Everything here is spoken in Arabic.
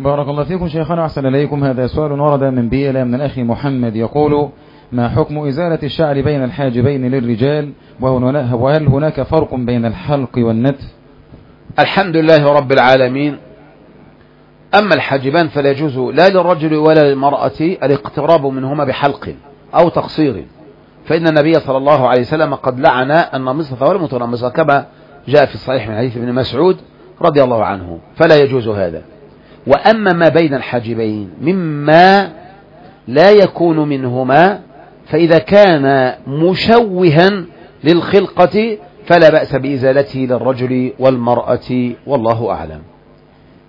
بارك الله فيكم شيخنا وأحسن إليكم. هذا سؤال ورد من بيلا من الأخ محمد يقول: ما حكم إزالة الشعر بين الحاجبين للرجال، وهل هناك فرق بين الحلق والنتف؟ الحمد لله رب العالمين. أما الحاجبان فلا يجوز لا للرجل ولا للمرأة الاقتراب منهما بحلق أو تقصير، فإن النبي صلى الله عليه وسلم قد لعن النامصة والمتنمصة كما جاء في الصحيح من حديث ابن مسعود رضي الله عنه، فلا يجوز هذا. وأما ما بين الحاجبين مما لا يكون منهما، فإذا كان مشوها للخلقة فلا بأس بإزالته للرجل والمرأة، والله أعلم.